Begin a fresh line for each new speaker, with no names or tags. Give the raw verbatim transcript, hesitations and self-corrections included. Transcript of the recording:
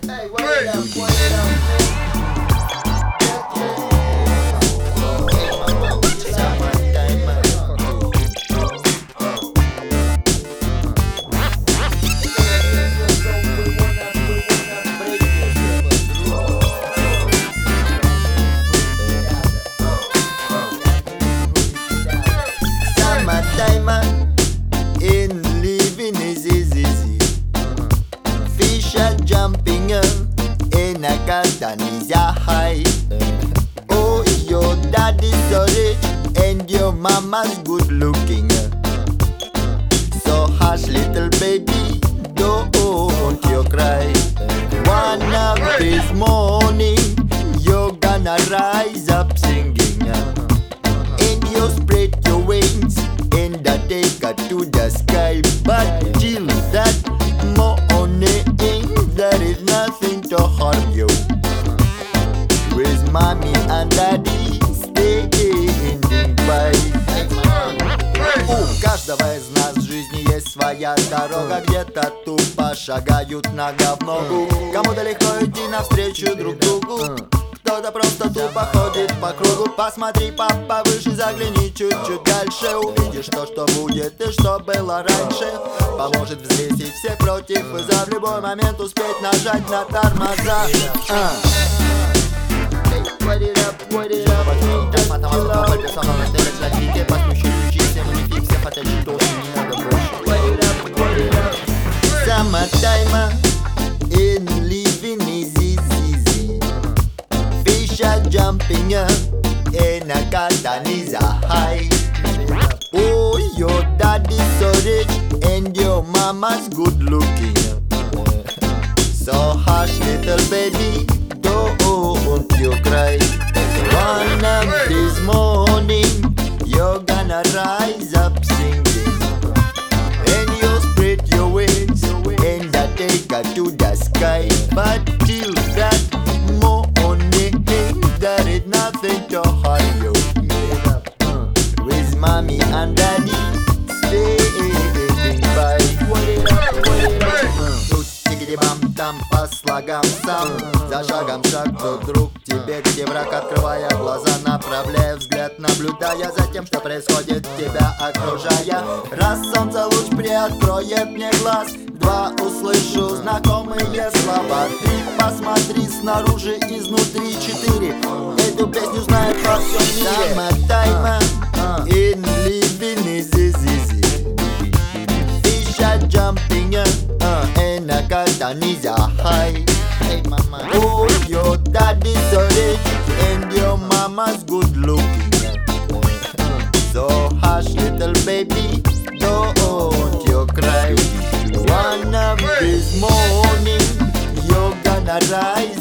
Hey, what it up, what it up?
In living is easy. Fish are jumping in a garden is a high. Oh, your daddy's so rich and your mama's good looking. So hush, little baby, don't you cry. One of this morning you're gonna rise up singing, and you spread your wings and I take her to the sky. But till that morning, there is nothing to harm you. With mommy and daddy standing by. У каждого из нас в жизни есть своя дорога. Где-то тупо шагают нога в ногу, кому-то легко идти навстречу друг другу, кто-то просто тупо ходит по кругу. Посмотри, папа, выше, загляни чуть-чуть дальше. Увидишь то, что будет и что было раньше. Поможет взвесить все против и за, в любой момент успеть нажать на тормоза. Summertime in living is easy. Fish are jumping in a garden is a high. Oh, your daddy's so rich and your mama's good looking. So hush, little baby, don't you cry. One of this morning you're gonna rise up singing, and you spread your wings and I take her to the sky. But till that morning there is nothing to harm you. With mommy and daddy standing by. Тут тигри-бам там по слогам сам, за шагом шаг вдруг тебе, где враг, открывая глаза, направляя взгляд, наблюдая за тем, что происходит, тебя окружая. Раз солнце луч приоткроет мне глаз, два, услышу знакомые слова, три, посмотри снаружи, изнутри, четыре, эту песню знают во всем мире. Summertime in living is easy. Fish are jumping in a garden is a high. Oh, your daddy's so rich and your mama's good looking. So hush, little baby, don't you cry. One of this morning you're gonna rise